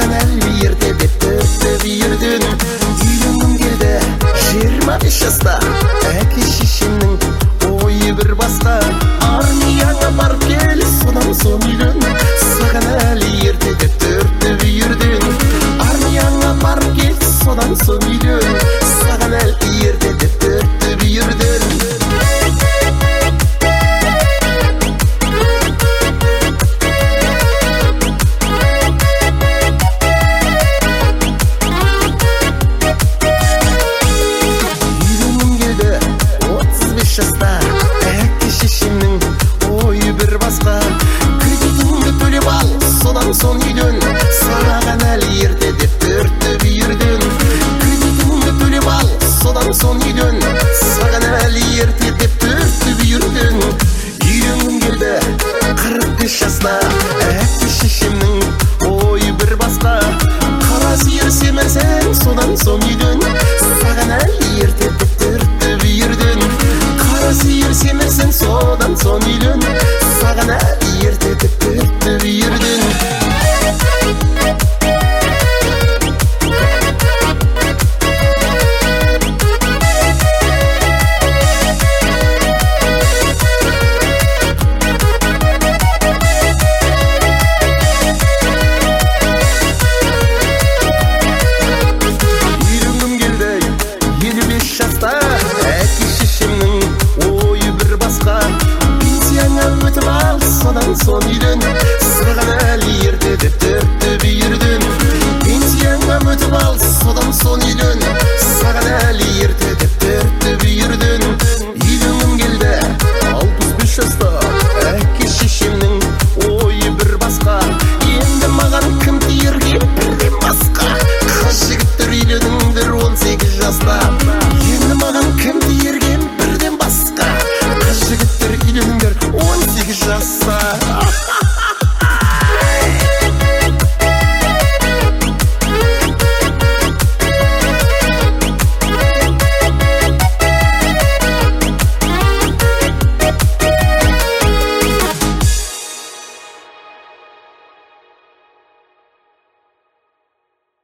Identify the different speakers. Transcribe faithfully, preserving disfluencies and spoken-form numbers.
Speaker 1: саған әлі ерте деп тіпті бүйірден. Үйленгім келді жиырма бес жаста, әке шешемнің ойы бір басқа. Армияға барып кел, содан соң үйлен, саған әлі ерте деп тіпті бүйірден. Армияға барып кел, содан соң үйлен, саған әлі ерте деп тіпті бүйірден. Жаста әке шешемнің ойы бір басқа. Кредитіңді төлеп ал, содан соң үйден, саған әлі ерте деп тіпті бүйірден. Кредитіңді төлеп ал, содан соң үйден, саған әлі ерте деп тіпті бүйірден. Үйленгім келді қырық бес жаста, әке шешемнің ойы бір басқа. Қара сиыр семірсең, содан соң үйден, саған әлі ерте деп тіпті бүйірден. Сиыр семірсің, содан соң үйлен, саған әлі ерте деп тіпті